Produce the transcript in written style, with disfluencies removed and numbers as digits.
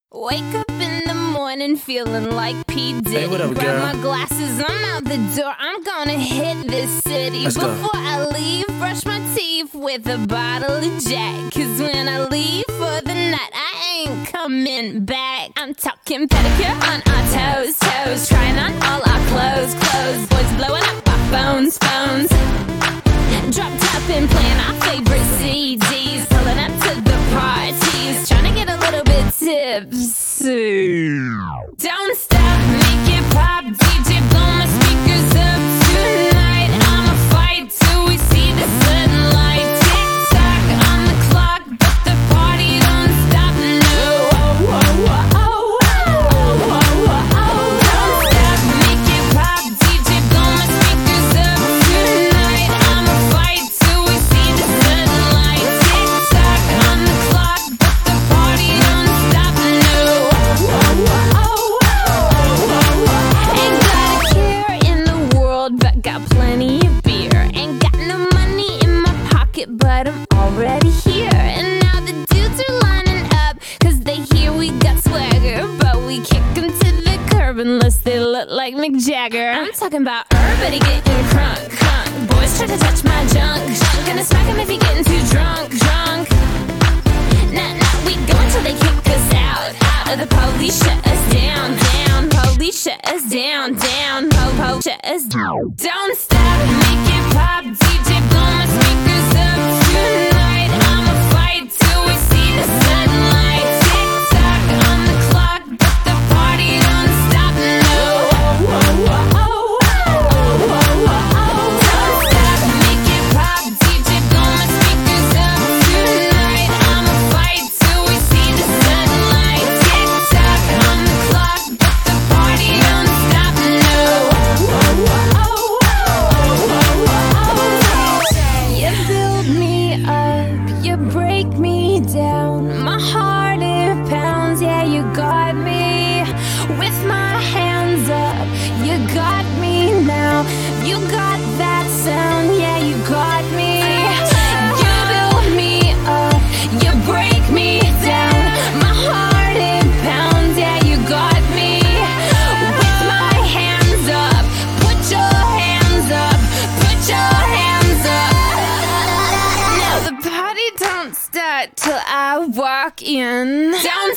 Wake up in the morning feeling like P. Diddy. Hey, what up, Grab girl? my glasses, I'm out the door. I'm gonna hit this city. Let's go. Before I leave, brush my teeth with a bottle of Jack. Cause when I leave for the night, I ain't coming back. I'm talking pedicure on our toes, toes. Trying on all our clothes, clothes. Boys blowing up our phones, phones. Drop top and playing our favorite CDs. Pulling up to the parties. Trying to get a little bit tipsy. Don't stop, make it pop. DJ, blow my speakers up tonight. I'ma fight till we see the sunlight. Tick tock on the clock, but the party don't stop. No. Don't stop, make it pop. DJ, blow my speakers up tonight. I'ma fight till we see the sunlight. Tick tock on the clock, but the party don't stop. No. Ain't got a care in the world, but got plenty of beer. Ain't got no money in my pocket, but I'm already here. And now the dudes are lining up, cause they hear we got swagger. But we kick them to the curb unless they look like Mick Jagger. I'm talking about everybody getting crunk, crunk. Boys try to touch my junk, junk. Gonna smack him if he getting too drunk, drunk. Nah, nah, we go until they kick us out, out. Or the police shut us down, down. Police shut us down, down. Po, shut us down. Don't stop, make it pop. DJ, blow my speakers up tonight. I'ma fight till we see the sunlight. Tick tock on the clock, but the party don't stop. No. Don't stop, make it pop. DJ, blow my speakers up tonight. I'ma fight till we see the sunlight. Tick tock on the clock, but the party don't stop. No. You build me up, you break me down. My heart it pounds, yeah, you got me. With my hands up, you got me now. You got that sound, yeah, you got me. You build me up, you break me down. My heart it pounds, yeah, you got me. With my hands up, put your hands up, put your hands up. Now the party don't start till I walk in. Down